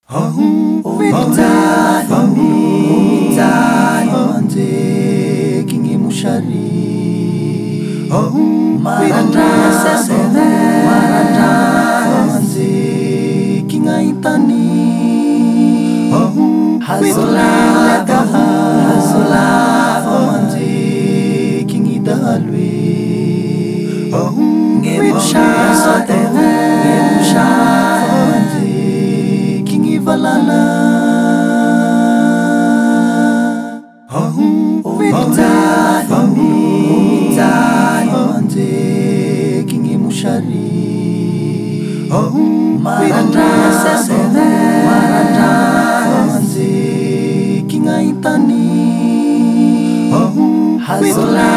Kingi mushari marandra kinga intani hazola kingi dalwe ngemusha kingi valala kingi mushari marandra kinga intani hazola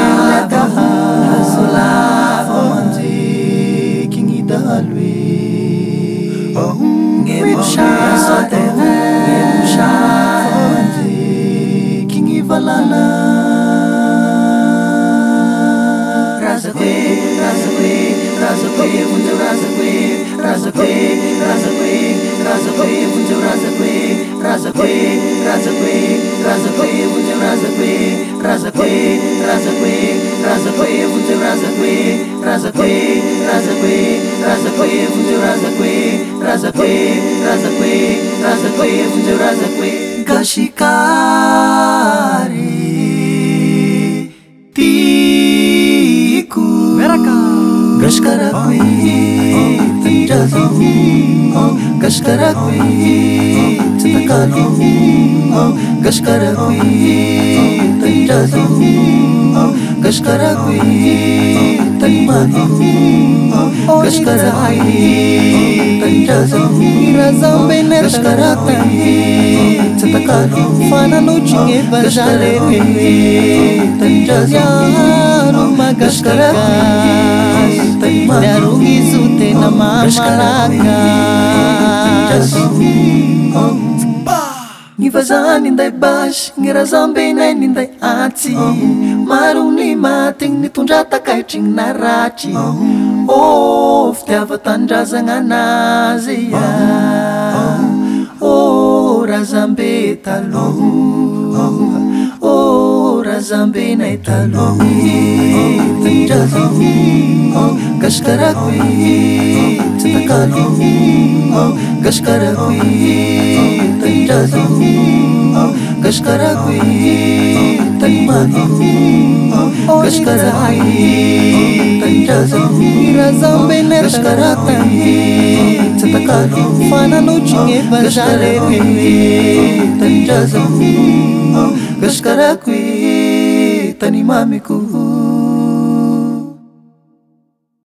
kingi dalwe ngemusha kingi valala razakwe vunja razakwe vunja razakwe vunja razakwe vunja razakwe vunja razakwe gashikari tiku gashkarakwi tanjazi gashkarakwi chitakali gashkarakwi tanjazi gashkarakwi tanimali gashkarakwi tanjazi gashkarakwi chitakali fana nuchinge bajale tanjazi gashkarakwi darungi zute na mamalaka ngivazani ndai bash ngirazambe nai nindai ati maruni mating nitondra takaitriny naraty fitiava tandrazagna anazy razambe taloha razambe nai taloha tanjazi gashkarakwi chitakali gashkarakwi tanjazi gashkarakwi tanimali gashkarakwi tanjazi gashkarakwi chitakali fana nuchinge bajale tanjazi gashkarakwi tanimamiku